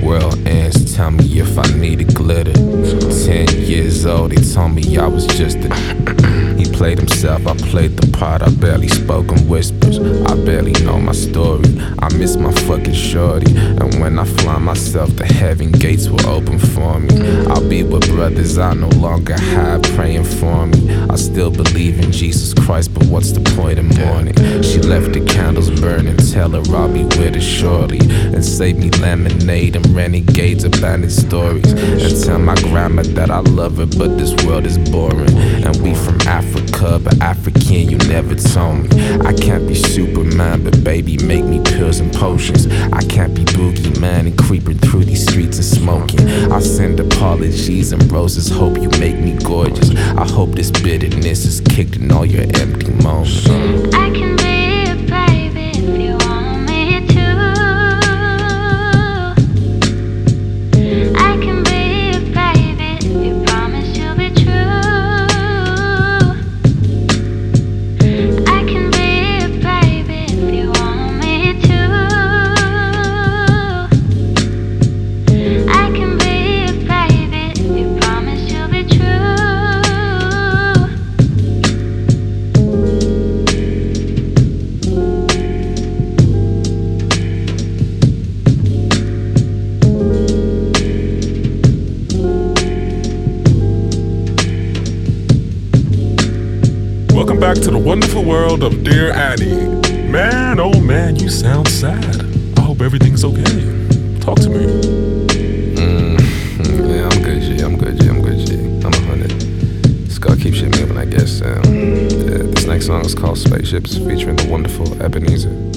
world ends, tell me if I needed glitter. 10 years old, they told me I was just a He played himself, I played the part. I barely spoke in whispers, I barely know my story. I miss my fucking shorty, and when I fly myself to heaven, gates will open for me. I'll be with brothers I no longer have praying for me. I still believe in Jesus Christ, but what's the point in mourning? She left the candles burning, tell her I'll be with her shortly, and save me lemonade and renegades, abandoned stories, and tell my grandma that I love her, but this world is boring. And we from Africa, but African you never told me. I can't be Superman, but baby make me pills and potions. I can't be boogeyman and creeping through these streets and smoking. I send apologies and roses, hope you make me gorgeous. I hope this bitterness is kicked in all your empty moments. I can be a baby if you want me to. I can be a baby if you promise you'll be true. I can be a baby if you want me to. I can be a baby if you promise you'll be true. Welcome back to the wonderful world of Dear Annie. Man, oh man, you sound sad. I hope everything's okay. Talk to me. Yeah, I'm good, G. I'm good, G. I'm 100. Just gotta keep shit moving, I guess. This next song is called Spaceships, featuring the wonderful Ebenezer.